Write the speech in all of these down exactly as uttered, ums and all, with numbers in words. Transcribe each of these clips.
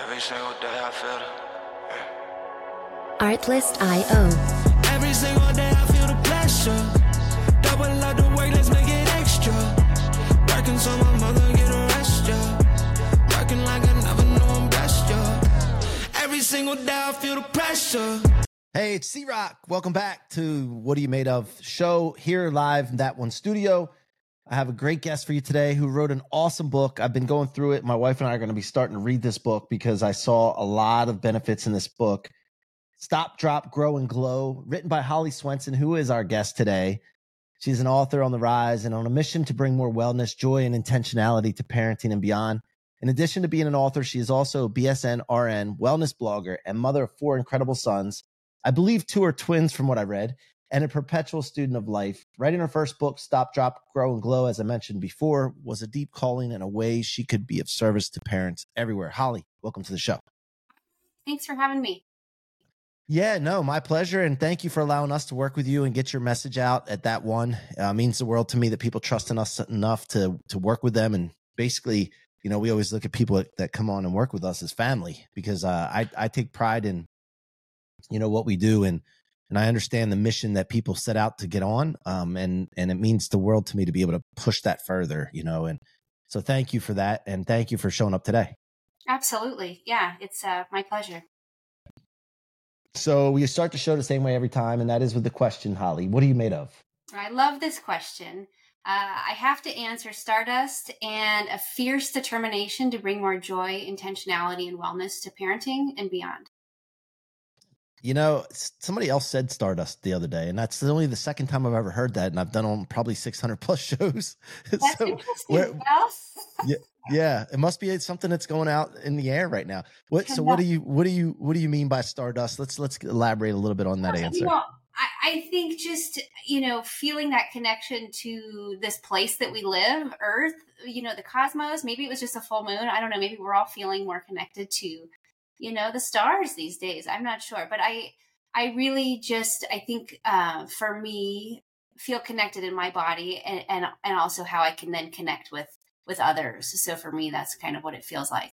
Every single day I feel it. Artlist dot I O. Every single day I feel the pressure. Double up the work, let's make it extra. Working so my mother get a rest, yeah. Working like I never knew I'm blessed, yeah. Every single day I feel the pressure. Hey, it's C-Rock. Welcome back to What Are You Made Of show here live in That One Studio. I have a great guest for you today who wrote an awesome book. I've been going through it. My wife and I are going to be starting to read this book because I saw a lot of benefits in this book. Stop, Drop, Grow, and Glow, written by Holly Swenson, who is our guest today. She's an author on the rise and on a mission to bring more wellness, joy, and intentionality to parenting and beyond. In addition to being an author, she is also a B S N R N wellness blogger and mother of four incredible sons. I believe two are twins from what I read, and a perpetual student of life. Writing her first book, Stop, Drop, Grow, and Glow, as I mentioned before, was a deep calling and a way she could be of service to parents everywhere. Holly, welcome to the show. Thanks for having me. Yeah, no, my pleasure. And thank you for allowing us to work with you and get your message out at That One. Uh, means the world to me that people trust in us enough to, to work with them. And basically, you know, we always look at people that, that come on and work with us as family because uh, I, I take pride in, you know, what we do. And And I understand the mission that people set out to get on. Um, and, and it means the world to me to be able to push that further, you know, and so thank you for that. And thank you for showing up today. Absolutely. Yeah, it's uh, my pleasure. So we start the show the same way every time. And that is with the question, Holly, what are you made of? I love this question. Uh, I have to answer stardust and a fierce determination to bring more joy, intentionality, and wellness to parenting and beyond. You know, somebody else said Stardust the other day, and that's only the second time I've ever heard that, and I've done on probably six hundred plus shows. That's so interesting. Well, yeah, yeah, it must be something that's going out in the air right now. What? So, what do you, what do you, what do you mean by Stardust? Let's let's elaborate a little bit on that you answer. know, I, I think just you know feeling that connection to this place that we live, Earth, you know, the cosmos. Maybe it was just a full moon. I don't know. Maybe we're all feeling more connected to, you know, the stars these days. I'm not sure, but I, I really just, I think, uh, for me, feel connected in my body and, and, and also how I can then connect with, with others. So for me, that's kind of what it feels like.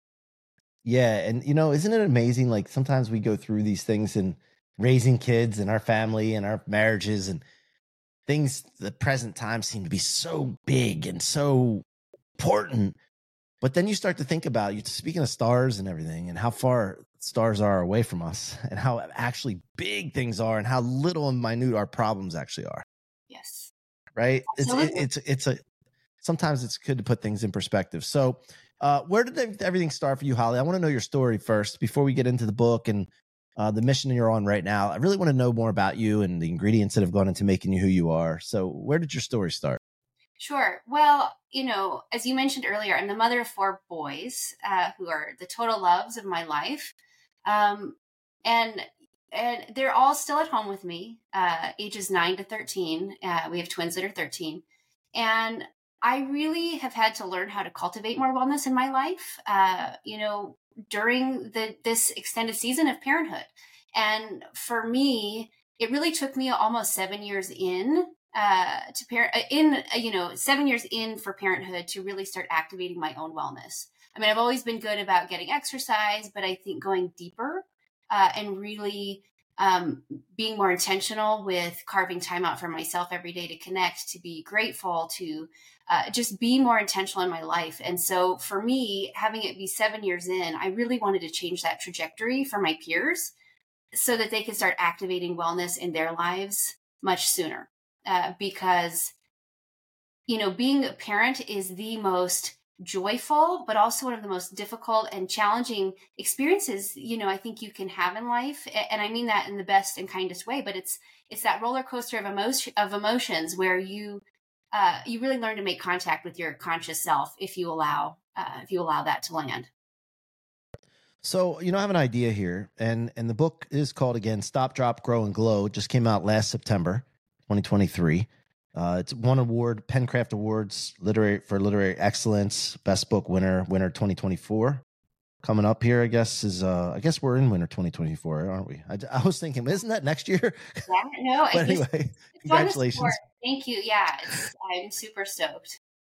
Yeah. And you know, isn't it amazing? Like sometimes we go through these things and raising kids and our family and our marriages and things, the present time seem to be so big and so important. But then you start to think about, you speaking of stars and everything and how far stars are away from us and how actually big things are and how little and minute our problems actually are. Yes. Right. It's, it, Absolutely. it's, it's a, sometimes it's good to put things in perspective. So uh, where did everything start for you, Holly? I want to know your story first before we get into the book and uh, the mission you're on right now. I really want to know more about you and the ingredients that have gone into making you who you are. So where did your story start? Sure. Well, you know, as you mentioned earlier, I'm the mother of four boys uh, who are the total loves of my life. Um, and and they're all still at home with me, uh, ages nine to thirteen. Uh, we have twins that are thirteen. And I really have had to learn how to cultivate more wellness in my life, uh, you know, during the this extended season of parenthood. And for me, it really took me almost seven years in uh, to parent in, uh, you know, seven years in for parenthood to really start activating my own wellness. I mean, I've always been good about getting exercise, but I think going deeper uh, and really um, being more intentional with carving time out for myself every day to connect, to be grateful, to uh, just be more intentional in my life. And so for me, having it be seven years in, I really wanted to change that trajectory for my peers so that they could start activating wellness in their lives much sooner. Uh, because, you know, being a parent is the most joyful, but also one of the most difficult and challenging experiences, you know, I think you can have in life. And I mean that in the best and kindest way, but it's, it's that roller coaster of emotion, of emotions where you, uh, you really learn to make contact with your conscious self if you allow, uh, if you allow that to land. So, you know, I have an idea here, and, and the book is called, again, Stop, Drop, Grow, and Glow. It just came out last September, twenty twenty-three. Uh, it's one award, Pencraft Awards, literary for literary excellence, best book winner, winner twenty twenty-four. Coming up here, I guess is uh, I guess we're in winter twenty twenty-four, aren't we? I, I was thinking, isn't that next year? Yeah, no. But anyway, congratulations. Thank you. Yeah, it's, I'm super stoked.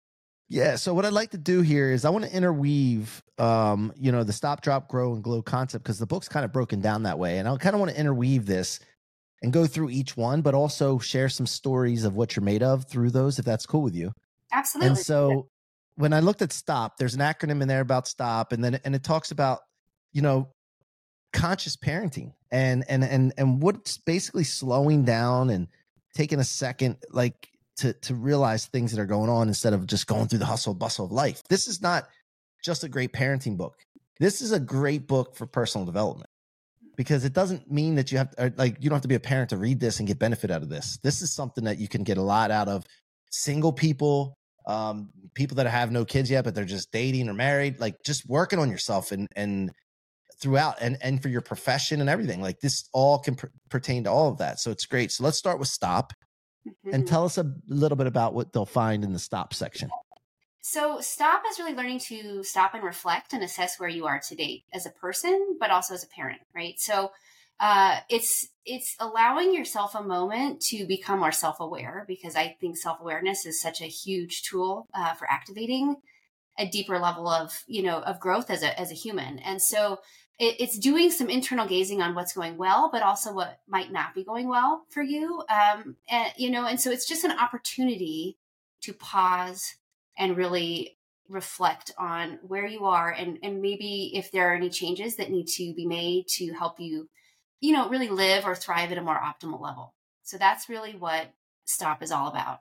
Yeah. So what I'd like to do here is I want to interweave, um, you know, the stop, drop, grow, and glow concept, because the book's kind of broken down that way. And I kind of want to interweave this and go through each one, but also share some stories of what you're made of through those, if that's cool with you. Absolutely. And so when I looked at STOP, there's an acronym in there about STOP, and then and it talks about, you know, conscious parenting and and and and what's basically slowing down and taking a second, like to to realize things that are going on instead of just going through the hustle bustle of life. This is not just a great parenting book. This is a great book for personal development, because it doesn't mean that you have to, like, you don't have to be a parent to read this and get benefit out of this. This is something that you can get a lot out of. Single people, um, people that have no kids yet, but they're just dating or married, like just working on yourself and, and throughout and, and for your profession and everything. Like this all can pr- pertain to all of that. So it's great. So let's start with STOP Mm-hmm. and tell us a little bit about what they'll find in the STOP section. So STOP is really learning to stop and reflect and assess where you are today as a person, but also as a parent, right? So uh, it's it's allowing yourself a moment to become more self-aware, because I think self-awareness is such a huge tool uh, for activating a deeper level of, you know, of growth as a as a human. And so it, it's doing some internal gazing on what's going well, but also what might not be going well for you. Um, and you know, and so it's just an opportunity to pause and really reflect on where you are, and, and maybe if there are any changes that need to be made to help you, you know, really live or thrive at a more optimal level. So that's really what STOP is all about.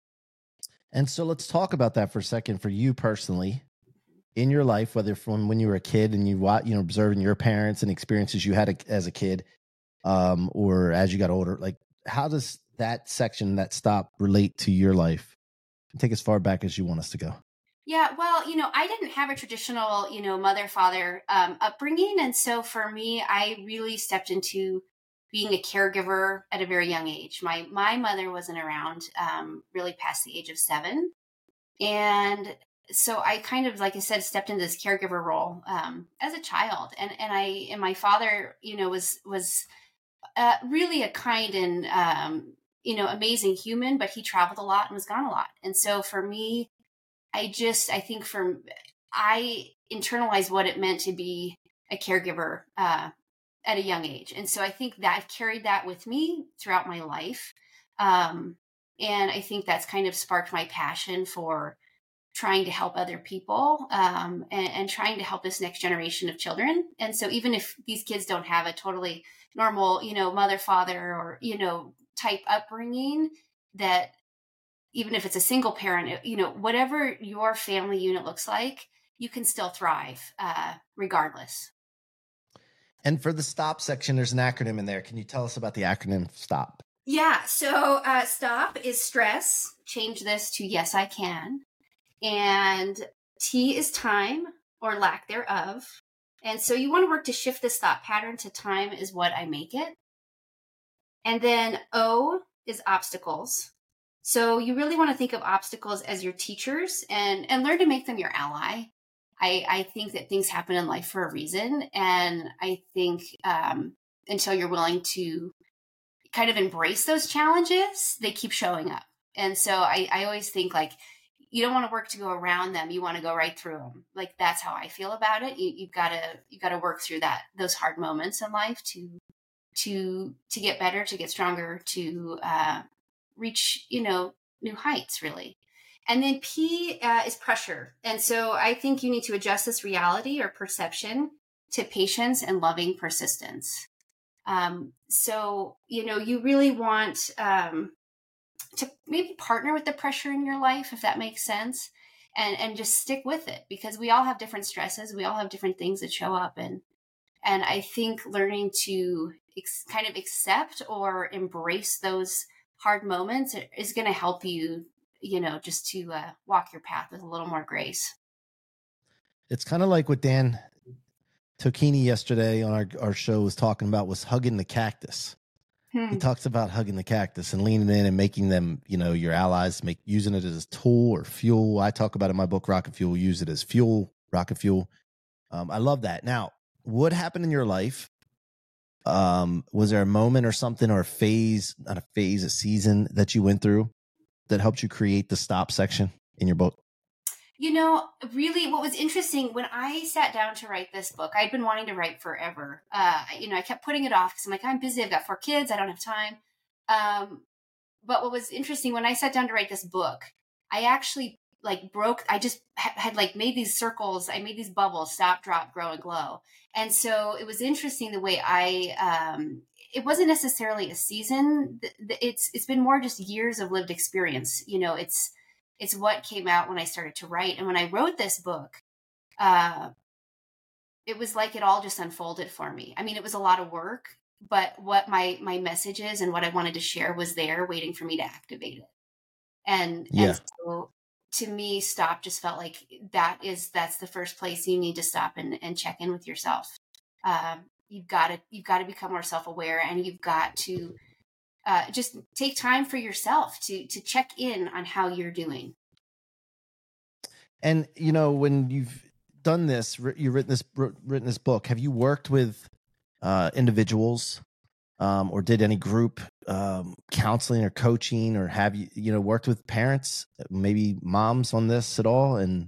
And so let's talk about that for a second for you personally in your life, whether from when you were a kid and you watch, you know, observing your parents and experiences you had as a kid, um, or as you got older. Like, how does that section, that STOP, relate to your life? Take as far back as you want us to go. Yeah, well, you know, I didn't have a traditional, you know, mother, father um, upbringing. And so for me, I really stepped into being a caregiver at a very young age. My my mother wasn't around um, really past the age of seven. And so I kind of, like I said, stepped into this caregiver role um, as a child. And and I and my father, you know, was was uh, really a kind and um, you know, amazing human, but he traveled a lot and was gone a lot. And so for me, I just, I think for, I internalized what it meant to be a caregiver uh, at a young age. And so I think that I've carried that with me throughout my life. Um, and I think that's kind of sparked my passion for trying to help other people um, and, and trying to help this next generation of children. And so even if these kids don't have a totally normal, you know, mother, father, or, you know, type upbringing, that even if it's a single parent, you know, whatever your family unit looks like, you can still thrive uh, regardless. And for the STOP section, there's an acronym in there. Can you tell us about the acronym STOP? Yeah. So uh, STOP is stress. Change this to yes, I can. And T is time or lack thereof. And so you want to work to shift this thought pattern to time is what I make it. And then O is obstacles. So you really want to think of obstacles as your teachers and, and learn to make them your ally. I, I think that things happen in life for a reason. And I think um, until you're willing to kind of embrace those challenges, they keep showing up. And so I, I always think like, you don't want to work to go around them. You want to go right through them. Like that's how I feel about it. You, you've got to, you got to work through that, those hard moments in life to, to, to get better, to get stronger, to uh, reach, you know, new heights really. And then P uh, is pressure. And so I think you need to adjust this reality or perception to patience and loving persistence. Um, so, you know, you really want um, to maybe partner with the pressure in your life, if that makes sense, and, and just stick with it, because we all have different stresses. We all have different things that show up. And, and I think learning to ex- kind of accept or embrace those hard moments is going to help you, you know, just to uh, walk your path with a little more grace. It's kind of like what Dan Tocchini yesterday on our, our show was talking about, was hugging the cactus. Hmm. He talks about hugging the cactus and leaning in and making them, you know, your allies, make using it as a tool or fuel. I talk about in my book, Rocket Fuel, use it as fuel, rocket fuel. Um, I love that. Now, what happened in your life? Um, was there a moment or something or a phase, not a phase, a season that you went through that helped you create the STOP section in your book? You know, really, what was interesting when I sat down to write this book, I'd been wanting to write forever. Uh, you know, I kept putting it off because I'm like, I'm busy. I've got four kids. I don't have time. Um, but what was interesting when I sat down to write this book, I actually like broke, I just ha- had like made these circles. I made these bubbles, stop, drop, grow, and glow. And so it was interesting the way I, um, it wasn't necessarily a season. It's, it's been more just years of lived experience. You know, it's, it's what came out when I started to write. And when I wrote this book, uh, it was like it all just unfolded for me. I mean, it was a lot of work, but what my, my message is and what I wanted to share was there waiting for me to activate it. And, Yeah. and so to me, stop just felt like that is, that's the first place you need to stop and, and check in with yourself. Um, you've got to, you've got to become more self-aware, and you've got to uh, just take time for yourself to, to check in on how you're doing. And, you know, when you've done this, you've written this, written this book, have you worked with uh, individuals um, or did any group um, counseling or coaching, or have you, you know, worked with parents, maybe moms on this at all? And,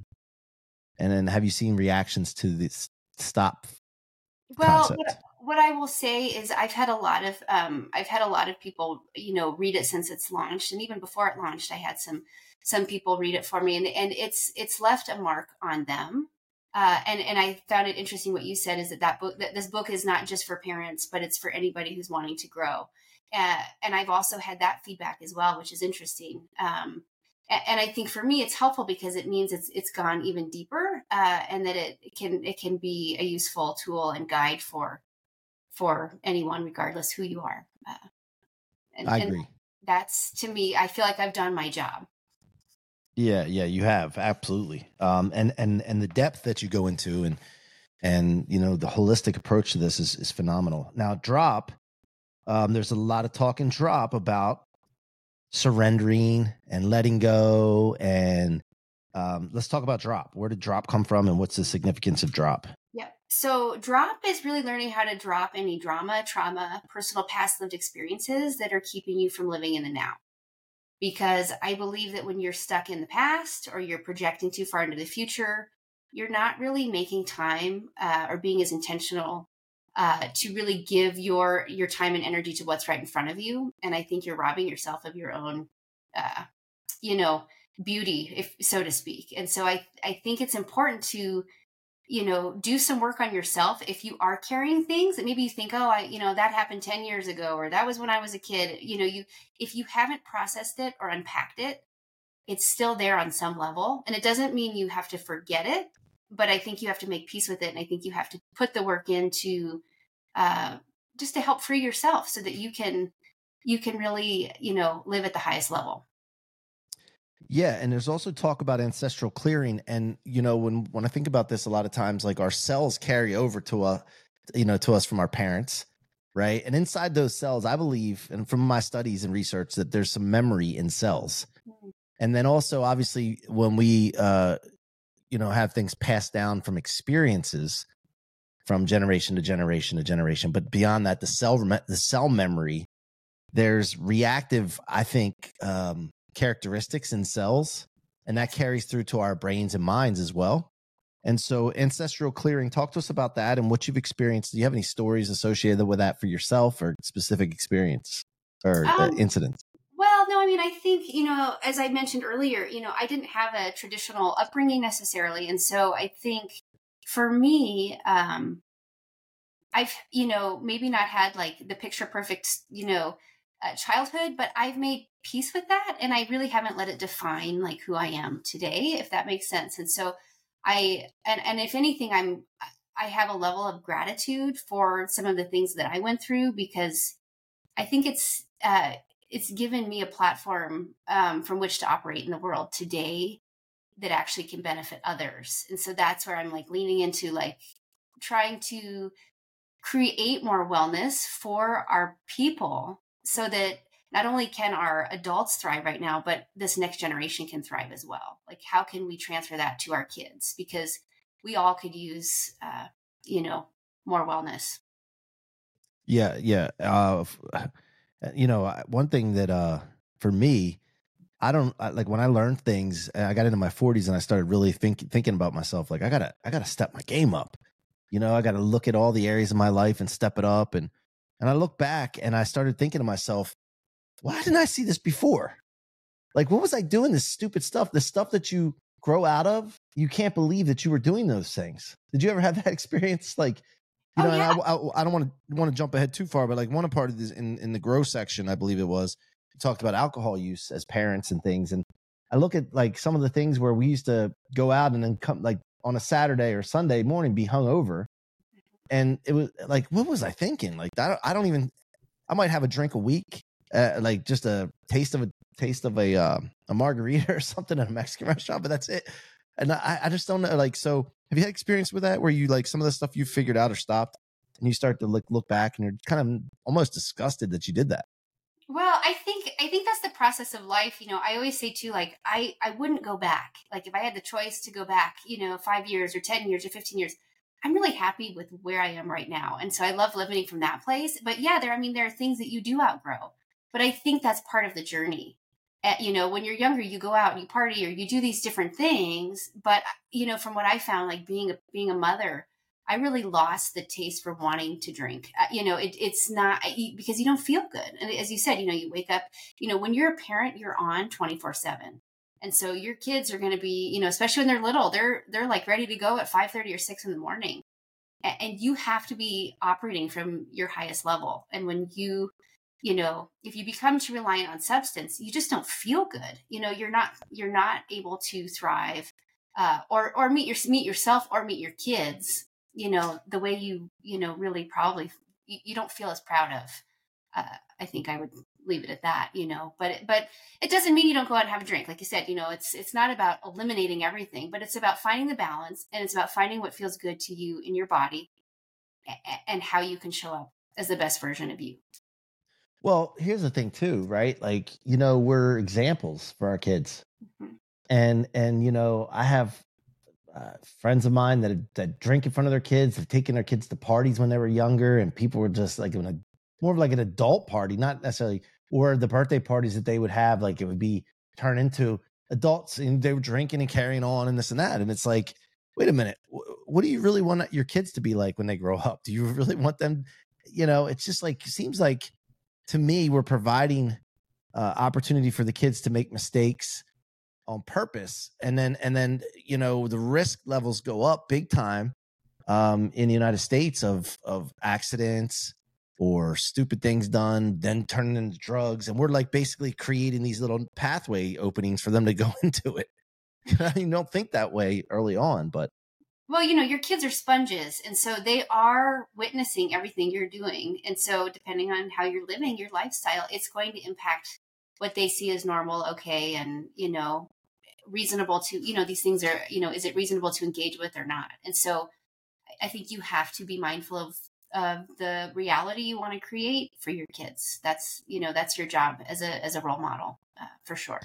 and then have you seen reactions to this stop Well, concept? what, what I will say is I've had a lot of, um, I've had a lot of people, you know, read it since it's launched. And even before it launched, I had some, some people read it for me, and, and it's, it's left a mark on them. Uh, and, and I found it interesting what you said is that that book, that this book is not just for parents, but it's for anybody who's wanting to grow. Uh, and I've also had that feedback as well, which is interesting. Um, and, and I think for me, it's helpful because it means it's, it's gone even deeper, uh, and that it can, it can be a useful tool and guide for, for anyone, regardless who you are. Uh, and, I agree. And that's, to me, I feel like I've done my job. Yeah, yeah, you have. Absolutely. Um, and, and, and the depth that you go into, and, and, you know, the holistic approach to this is, is phenomenal. Now, Drop, um, there's a lot of talk in Drop about surrendering and letting go. And, um, let's talk about Drop. Where did Drop come from, and what's the significance of Drop? Yeah. So Drop is really learning how to drop any drama, trauma, personal past lived experiences that are keeping you from living in the now. Because I believe that when you're stuck in the past or you're projecting too far into the future, you're not really making time uh, or being as intentional uh, to really give your your time and energy to what's right in front of you. And I think you're robbing yourself of your own, uh, you know, beauty, if so to speak. And so I, I think it's important to, you know, do some work on yourself. If you are carrying things that maybe you think, oh, I, you know, that happened ten years ago, or that was when I was a kid, you know, you, if you haven't processed it or unpacked it, it's still there on some level. And it doesn't mean you have to forget it, but I think you have to make peace with it. And I think you have to put the work into, uh, just to help free yourself so that you can, you can really, you know, live at the highest level. Yeah. And there's also talk about ancestral clearing. And, you know, when, when I think about this, a lot of times, like, our cells carry over to a, you know, to us from our parents. Right. And inside those cells, I believe, and from my studies and research, that there's some memory in cells. Mm-hmm. And then also, obviously, when we, uh, you know, have things passed down from experiences from generation to generation to generation, but beyond that, the cell, the cell memory, there's reactive, I think, um, characteristics in cells, and that carries through to our brains and minds as well. And so ancestral clearing, talk to us about that and what you've experienced. Do you have any stories associated with that for yourself, or specific experience or um, uh, incidents? Well, no, I mean, I think, you know, as I mentioned earlier, you know, I didn't have a traditional upbringing necessarily. And so I think for me, um, I've, you know, maybe not had like the picture perfect, you know, uh, childhood, but I've made peace with that. And I really haven't let it define like who I am today, if that makes sense. And so I, and, and if anything, I'm, I have a level of gratitude for some of the things that I went through, because I think it's, uh, it's given me a platform um, from which to operate in the world today that actually can benefit others. And so that's where I'm like leaning into like trying to create more wellness for our people, so that not only can our adults thrive right now, but this next generation can thrive as well. Like, how can we transfer that to our kids? Because we all could use, uh, you know, more wellness. Yeah. Yeah. Uh, you know, one thing that, uh, for me, I don't I, like when I learned things, I got into my forties and I started really think, thinking about myself. Like I gotta, I gotta step my game up. You know, I got to look at all the areas of my life and step it up. And, and I look back and I started thinking to myself, why didn't I see this before? Like, what was I doing? This stupid stuff, the stuff that you grow out of. You can't believe that you were doing those things. Did you ever have that experience? Like, you Oh know, yeah. and I, I, I don't want to want to jump ahead too far, but like one part of this in, in the grow section, I believe it was, we talked about alcohol use as parents and things. And I look at like some of the things where we used to go out and then come like on a Saturday or Sunday morning, be hungover. And it was like, what was I thinking? Like, I don't, I don't even, I might have a drink a week, uh, like just a taste of a taste of a, uh, a margarita or something at a Mexican restaurant, but that's it. And I, I just don't know. Like, so have you had experience with that where you like some of the stuff you figured out or stopped and you start to look, look back and you're kind of almost disgusted that you did that? Well, I think I think that's the process of life. You know, I always say too, like I I wouldn't go back. Like if I had the choice to go back, you know, five years or ten years or fifteen years, I'm really happy with where I am right now. And so I love living from that place. But yeah, there I mean there are things that you do outgrow. But I think that's part of the journey. Uh, you know, when you're younger, you go out and you party or you do these different things. But you know, from what I found, like being a being a mother, I really lost the taste for wanting to drink. Uh, you know, it, it's not because you don't feel good. And as you said, you know, you wake up, you know, when you're a parent, you're on twenty-four seven. And so your kids are going to be, you know, especially when they're little, they're, they're like ready to go at five thirty or six in the morning. And, and you have to be operating from your highest level. And when you, you know, if you become too reliant on substance, you just don't feel good. You know, you're not, you're not able to thrive, uh, or, or meet your, meet yourself or meet your kids, you know, the way you, you know, really probably, you, you don't feel as proud of. Uh, I think I would leave it at that, you know, but, it, but it doesn't mean you don't go out and have a drink. Like you said, you know, it's, it's not about eliminating everything, but it's about finding the balance, and it's about finding what feels good to you in your body and, and how you can show up as the best version of you. Well, here's the thing too, right? Like, you know, we're examples for our kids. Mm-hmm. And, and, you know, I have uh, friends of mine that, that drink in front of their kids, have taken their kids to parties when they were younger, and people were just like in a more of like an adult party, not necessarily, or the birthday parties that they would have, like it would be turned into adults and they were drinking and carrying on and this and that. And it's like, wait a minute, what do you really want your kids to be like when they grow up? Do you really want them, you know, it's just like, it seems like to me, we're providing uh, opportunity for the kids to make mistakes on purpose. And then, and then, you know, the risk levels go up big time um, in the United States of, of accidents or stupid things done, then turning into drugs. And we're like basically creating these little pathway openings for them to go into it. You don't think that way early on, but. Well, you know, your kids are sponges, and so they are witnessing everything you're doing. And so depending on how you're living your lifestyle, it's going to impact what they see as normal, okay, and, you know, reasonable to, you know, these things are, you know, is it reasonable to engage with or not? And so I think you have to be mindful of of the reality you want to create for your kids. That's, you know, that's your job as a, as a role model, uh, for sure.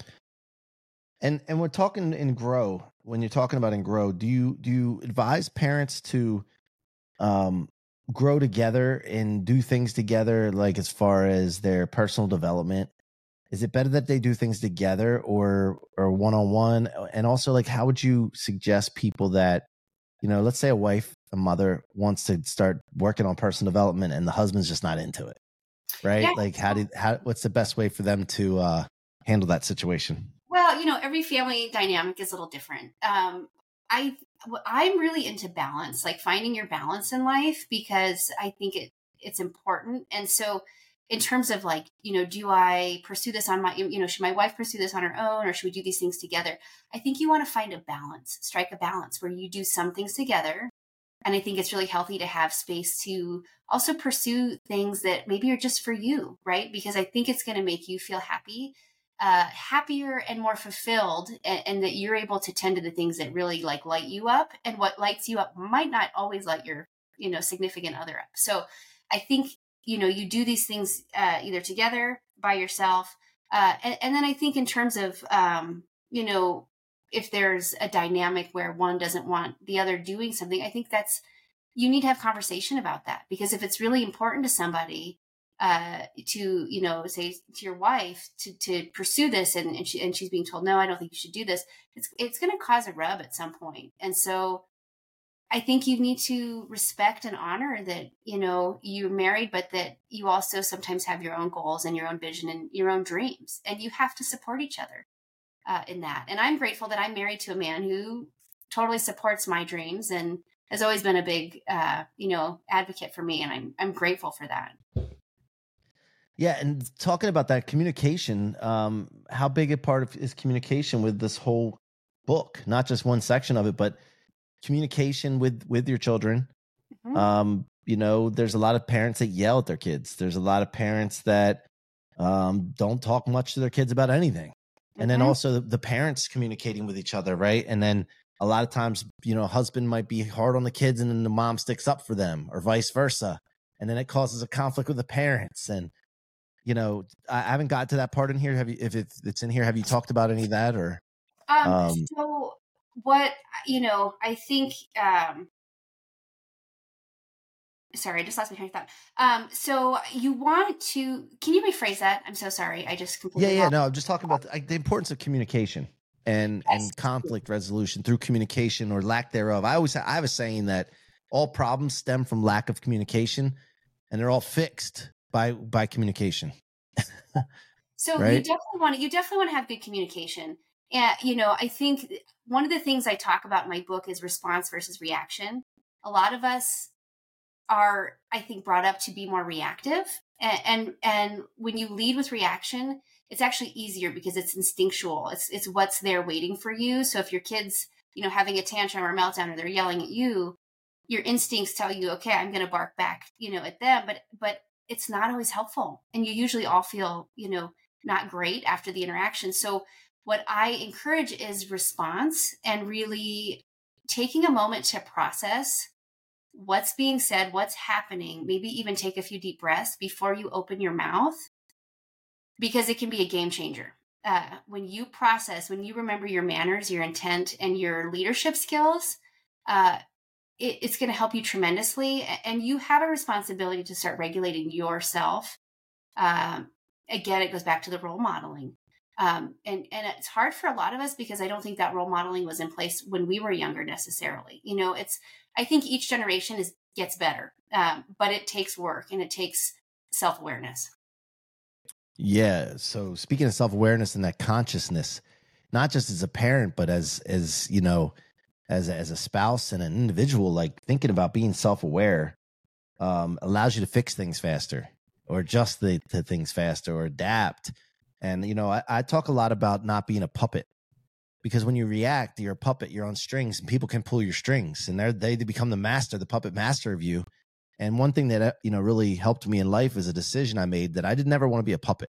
And, and we're talking in Grow, when you're talking about in Grow, do you, do you advise parents to, um, grow together and do things together? Like as far as their personal development, is it better that they do things together or, or one-on-one? And also like, how would you suggest people that, you know, let's say a wife, a mother wants to start working on personal development and the husband's just not into it, right? Yeah. Like how do, how, what's the best way for them to uh, handle that situation? Well, you know, every family dynamic is a little different. Um, I, I'm really into balance, like finding your balance in life, because I think it, it's important. And so in terms of like, you know, do I pursue this on my, you know, should my wife pursue this on her own, or should we do these things together? I think you want to find a balance, strike a balance where you do some things together. And I think it's really healthy to have space to also pursue things that maybe are just for you, right? Because I think it's going to make you feel happy, uh, happier and more fulfilled, and, and that you're able to tend to the things that really like light you up. And what lights you up might not always light your, you know, significant other up. So I think, you know, you do these things uh, either together, by yourself. Uh, and, and then I think in terms of, um, you know, if there's a dynamic where one doesn't want the other doing something, I think that's, you need to have conversation about that, because if it's really important to somebody, uh, to, you know, say to your wife to, to pursue this and, and, she, and she's being told, no, I don't think you should do this. It's, it's going to cause a rub at some point. And so I think you need to respect and honor that, you know, you're married, but that you also sometimes have your own goals and your own vision and your own dreams, and you have to support each other uh, in that. And I'm grateful that I'm married to a man who totally supports my dreams and has always been a big, uh, you know, advocate for me. And I'm, I'm grateful for that. Yeah. And talking about that communication, um, how big a part of is communication with this whole book, not just one section of it, but communication with, with your children. Mm-hmm. Um, you know, there's a lot of parents that yell at their kids. There's a lot of parents that um, don't talk much to their kids about anything. Mm-hmm. And then also the, the parents communicating with each other. Right. And then a lot of times, you know, husband might be hard on the kids and then the mom sticks up for them or vice versa. And then it causes a conflict with the parents. And, you know, I haven't got to that part in here. Have you, if it's in here, have you talked about any of that or? Um, um so what, you know, I think, um, sorry, I just lost my train of thought. Um, so you want to, can you rephrase that? I'm so sorry. I just completely. Yeah. Yeah. No, I'm just talking about the, the importance of communication and, yes. and conflict resolution through communication or lack thereof. I always, I have a saying that all problems stem from lack of communication and they're all fixed by, by communication. So right? you definitely want to, you definitely want to have good communication. And, you know, I think one of the things I talk about in my book is response versus reaction. A lot of us are, I think, brought up to be more reactive. And, and, and when you lead with reaction, it's actually easier because it's instinctual. It's, it's what's there waiting for you. So if your kid's, you know, having a tantrum or meltdown or they're yelling at you, your instincts tell you, okay, I'm going to bark back, you know, at them, but, but it's not always helpful. And you usually all feel, you know, not great after the interaction. So what I encourage is response and really taking a moment to process what's being said, what's happening, maybe even take a few deep breaths before you open your mouth, because it can be a game changer. Uh, when you process, when you remember your manners, your intent, and your leadership skills, uh, it, it's going to help you tremendously. And you have a responsibility to start regulating yourself. Um, again, it goes back to the role modeling. Um, and, and it's hard for a lot of us because I don't think that role modeling was in place when we were younger necessarily. You know, it's, I think each generation is gets better, um, but it takes work and it takes self-awareness. Yeah. So speaking of self-awareness and that consciousness, not just as a parent, but as, as, you know, as, as a spouse and an individual, like thinking about being self-aware, um, allows you to fix things faster or adjust the, the things faster or adapt. And, you know, I, I talk a lot about not being a puppet because when you react, you're a puppet, you're on strings and people can pull your strings and they're, they become the master, the puppet master of you. And one thing that, you know, really helped me in life is a decision I made that I did never want to be a puppet.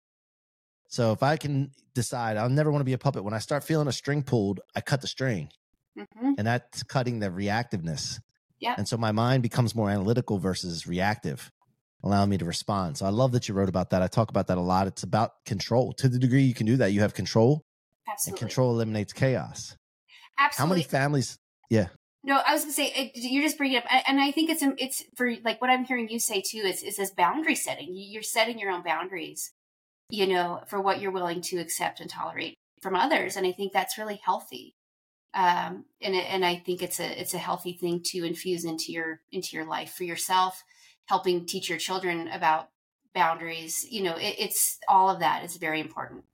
So if I can decide I'll never want to be a puppet, when I start feeling a string pulled, I cut the string. Mm-hmm. And that's cutting the reactiveness. Yeah. And so my mind becomes more analytical versus reactive, allowing me to respond. So I love that you wrote about that. I talk about that a lot. It's about control. To the degree you can do that, you have control. Absolutely. And control eliminates chaos. Absolutely. How many families? Yeah. No, I was going to say, it, you're just bringing it up. And I think it's, it's for like what I'm hearing you say too, is, is this boundary setting. You're setting your own boundaries, you know, for what you're willing to accept and tolerate from others. And I think that's really healthy. Um, and, and I think it's a, it's a healthy thing to infuse into your, into your life for yourself, helping teach your children about boundaries. You know, it, it's all of that is very important.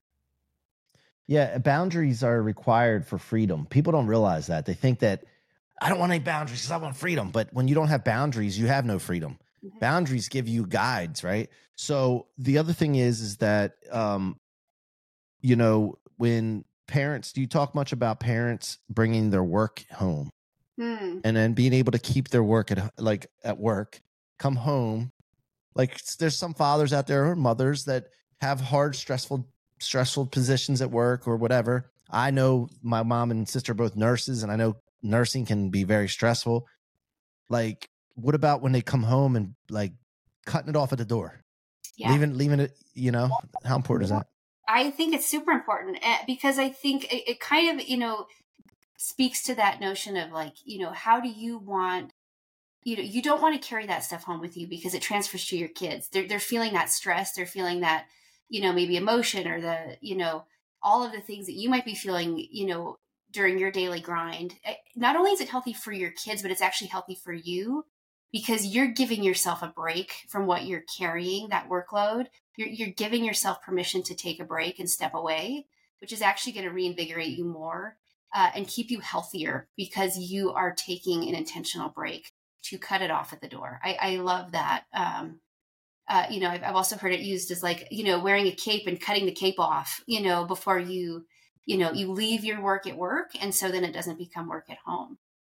Yeah. Boundaries are required for freedom. People don't realize that. They think that I don't want any boundaries because I want freedom. But when you don't have boundaries, you have no freedom. Mm-hmm. Boundaries give you guides, right? So the other thing is, is that, um, you know, when parents, do you talk much about parents bringing their work home mm. and then being able to keep their work at like at work, come home? Like there's some fathers out there or mothers that have hard, stressful, stressful positions at work or whatever. I know my mom and sister are both nurses, and I know nursing can be very stressful. Like, what about when they come home and like cutting it off at the door, yeah. leaving, leaving it, you know, how important is that? I think it's super important because I think it, it kind of, you know, speaks to that notion of like, you know, how do you want you know, you don't want to carry that stuff home with you because it transfers to your kids. They're, they're feeling that stress. They're feeling that, you know, maybe emotion or the, you know, all of the things that you might be feeling, you know, during your daily grind. Not only is it healthy for your kids, but it's actually healthy for you because you're giving yourself a break from what you're carrying, that workload. You're, you're giving yourself permission to take a break and step away, which is actually going to reinvigorate you more uh, and keep you healthier because you are taking an intentional break to cut it off at the door. I, I love that. Um, uh, you know, I've, I've also heard it used as like, you know, wearing a cape and cutting the cape off, you know, before you, you know, you leave your work at work. And so then it doesn't become work at home.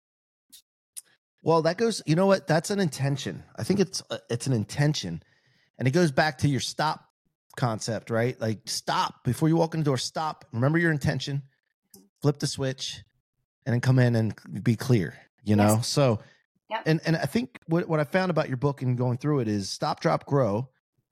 Well, that goes, you know what? That's an intention. I think it's, uh, it's an intention. And it goes back to your stop concept, right? Like stop before you walk in the door, stop, remember your intention, flip the switch, and then come in and be clear, you know? Yes. So, Yep. and, and I think what, what I found about your book and going through it is stop, drop, grow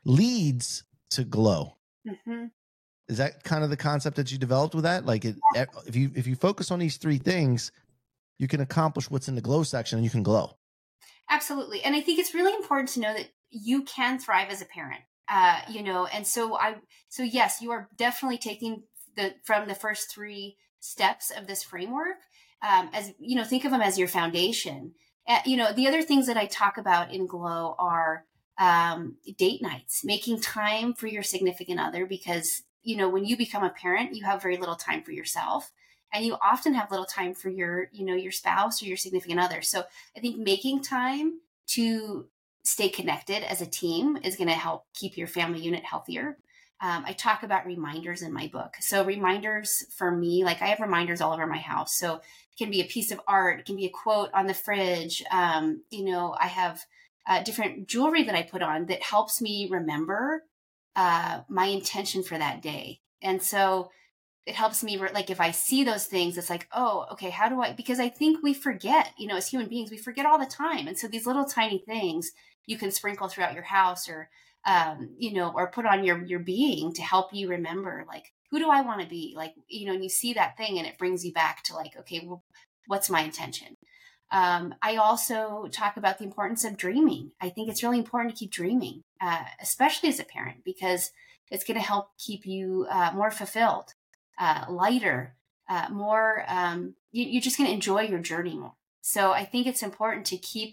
leads to glow. Mm-hmm. Is that kind of the concept that you developed with that? Like it, Yeah. if you, if you focus on these three things, you can accomplish what's in the glow section and you can glow. Absolutely. And I think it's really important to know that you can thrive as a parent, uh, you know, and so I, so yes, you are definitely taking the, from the first three steps of this framework, um, as, you know, think of them as your foundation. Uh, you know, the other things that I talk about in Glow are, um, date nights, making time for your significant other, because, you know, when you become a parent, you have very little time for yourself. And you often have little time for your, you know, your spouse or your significant other. So I think making time to stay connected as a team is going to help keep your family unit healthier. Um, I talk about reminders in my book. So reminders for me, like I have reminders all over my house. So it can be a piece of art. It can be a quote on the fridge. Um, you know, I have uh, different jewelry that I put on that helps me remember uh, my intention for that day. And so it helps me, like, if I see those things, it's like, oh, okay, how do I, because I think we forget, you know, as human beings, we forget all the time. And so these little tiny things you can sprinkle throughout your house or, um, you know, or put on your, your being to help you remember, like, who do I want to be? Like, you know, and you see that thing and it brings you back to like, okay, well, what's my intention? Um, I also talk about the importance of dreaming. I think it's really important to keep dreaming, uh, especially as a parent, because it's going to help keep you uh, more fulfilled. Uh, lighter, uh, more, um, you, you're just going to enjoy your journey more. So I think it's important to keep,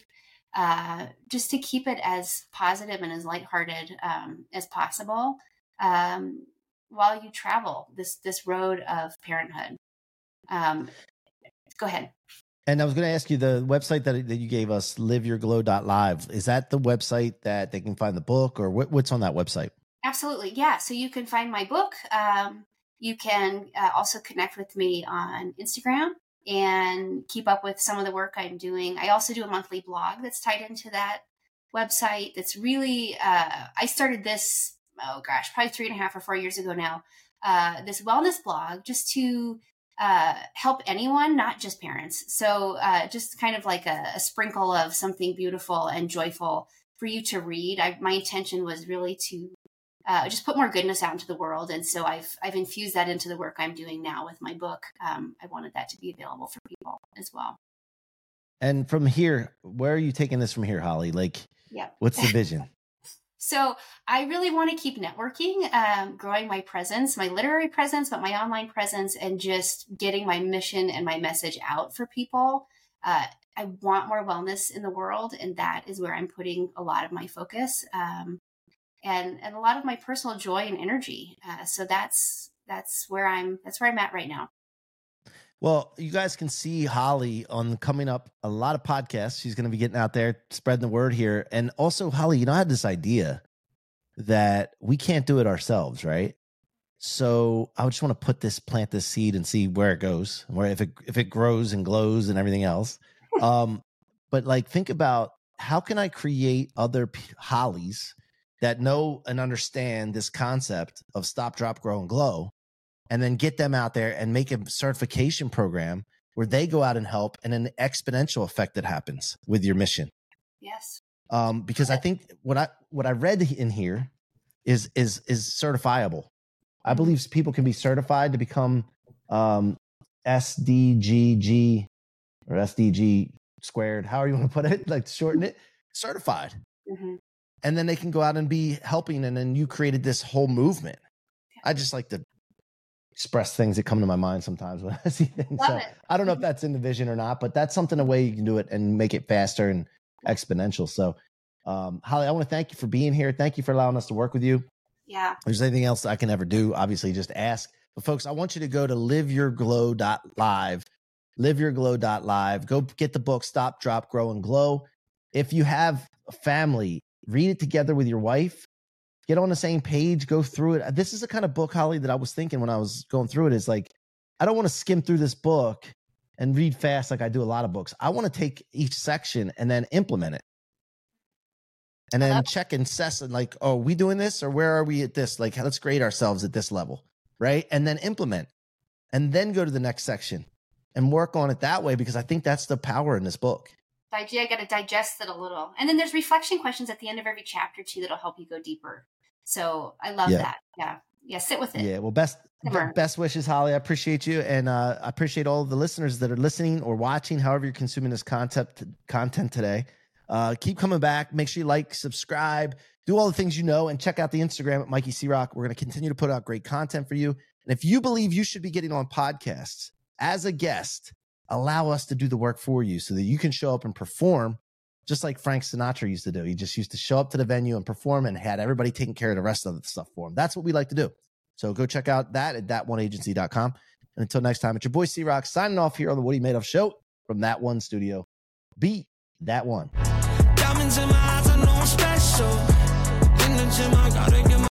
uh, just to keep it as positive and as lighthearted um, as possible um, while you travel this, this road of parenthood. Um, go ahead. And I was going to ask you the website that, that you gave us, live your glow dot live. Is that the website that they can find the book or what, what's on that website? Absolutely. Yeah. So you can find my book. Um, You can uh, also connect with me on Instagram and keep up with some of the work I'm doing. I also do a monthly blog that's tied into that website. That's really, uh, I started this, oh gosh, probably three and a half or four years ago now, uh, this wellness blog just to uh, help anyone, not just parents. So uh, just kind of like a, a sprinkle of something beautiful and joyful for you to read. I, my intention was really to Uh, just put more goodness out into the world. And so I've, I've infused that into the work I'm doing now with my book. Um, I wanted that to be available for people as well. And from here, where are you taking this from here, Holly? Like, yeah. What's the vision? So I really want to keep networking, um, growing my presence, my literary presence, but my online presence, and just getting my mission and my message out for people. Uh, I want more wellness in the world. And that is where I'm putting a lot of my focus. Um, And, and a lot of my personal joy and energy. Uh, so that's, that's where I'm, that's where I'm at right now. Well, you guys can see Holly on coming up a lot of podcasts. She's going to be getting out there, spreading the word here. And also, Holly, you know, I had this idea that we can't do it ourselves, right? So I just want to put this, plant this seed and see where it goes, where if it, if it grows and glows and everything else. Um, but like, think about how can I create other P- Hollies that know and understand this concept of stop, drop, grow, and glow, and then get them out there and make a certification program where they go out and help, and an exponential effect that happens with your mission. Yes. Um, because I think what I what I read in here is is is certifiable. I believe people can be certified to become um, S D G G or S D G squared, however you want to put it, like shorten it, certified. Mm-hmm. And then they can go out and be helping. And then you created this whole movement. I just like to express things that come to my mind sometimes when I see things. Love So it. I don't know if that's in the vision or not, but that's something, a way you can do it and make it faster and exponential. So um, Holly, I want to thank you for being here. Thank you for allowing us to work with you. Yeah. If there's anything else I can ever do, obviously just ask. But folks, I want you to go to live your glow dot live, live your glow dot live. Go get the book, Stop, Drop, Grow, and Glow. If you have a family, read it together with your wife. Get on the same page, go through it. This is the kind of book, Holly, that I was thinking when I was going through it, is like, I don't want to skim through this book and read fast like I do a lot of books. I want to take each section and then implement it. And then check and assess and like, oh, are we doing this, or where are we at this? Like, let's grade ourselves at this level, right? And then implement, and then go to the next section and work on it that way, because I think that's the power in this book. I got to digest it a little. And then there's reflection questions at the end of every chapter too that'll help you go deeper. So I love Yeah. that. Yeah. Yeah. Sit with it. Yeah. Well, best Simmer. best wishes, Holly. I appreciate you, and uh, I appreciate all the listeners that are listening or watching, however you're consuming this content content today. Uh, keep coming back. Make sure you like, subscribe, do all the things you know, and check out the Instagram at Mikey C-Rock. We're going to continue to put out great content for you. And if you believe you should be getting on podcasts as a guest, allow us to do the work for you so that you can show up and perform just like Frank Sinatra used to do. He just used to show up to the venue and perform and had everybody taking care of the rest of the stuff for him. That's what we like to do. So go check out that at that one agency dot com. And until next time, it's your boy C-Rock signing off here on the What Are You Made Of show from That One Studio. Be that one. Diamonds in my eyes, I know I'm special. In the gym, I gotta get my